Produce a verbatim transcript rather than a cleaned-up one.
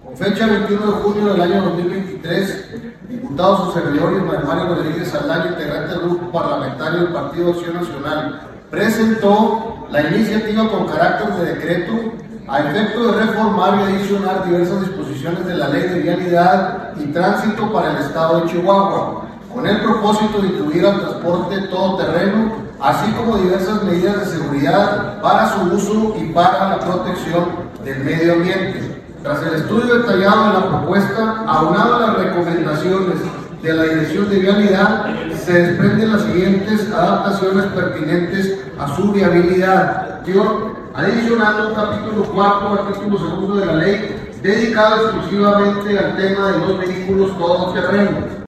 Con fecha veintiuno de junio del año dos mil veintitrés, diputado su servidor Ismael Mario Rodríguez Saldaña, integrante del Grupo Parlamentario del Partido Acción Nacional, presentó la iniciativa con carácter de decreto a efecto de reformar y adicionar diversas disposiciones de la Ley de Vialidad y Tránsito para el Estado de Chihuahua, con el propósito de incluir al transporte todoterreno, así como diversas medidas de seguridad para su uso y para la protección del medio ambiente. Tras el estudio detallado de la propuesta, aunado a las recomendaciones de la Dirección de Vialidad, se desprenden las siguientes adaptaciones pertinentes a su viabilidad. Yo, adicionando un capítulo cuarto, artículo segundo de la ley, dedicado exclusivamente al tema de los vehículos todoterrenos.